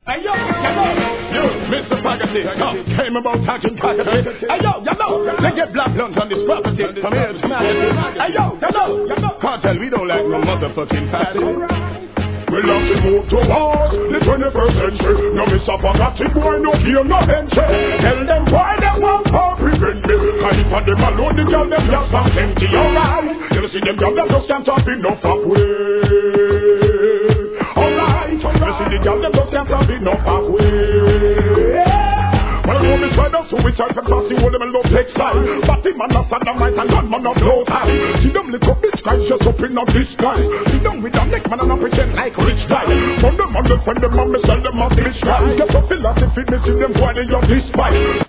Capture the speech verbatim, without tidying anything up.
Hey yo, you know, you, Mister Pagati, come, came about talking cockatoo. Hey yo, you know, they get black lunch on this property from here to Magazine. Hey yo, you know, you know, can't tell we don't like no motherfucking party. We love to move towards the twenty-first century. No Mister Pagati boy, no fear, no entry. Tell them why they want to prevent me. Cause if them alone, the girl them just not empty, alright. You see them girl them just can't have enough of way. You see the girl them just can't have enough halfway. Well, I know me side of suicide and crossing all them and love take side. But the man of sodomite and gunman of low time. See them little bitch guys just up in a disguise. See them with a neck man and a pretend like rich guy. From them on the friend them and me sell them a bitch guy. Get a philosophy, me see them why they of this fight.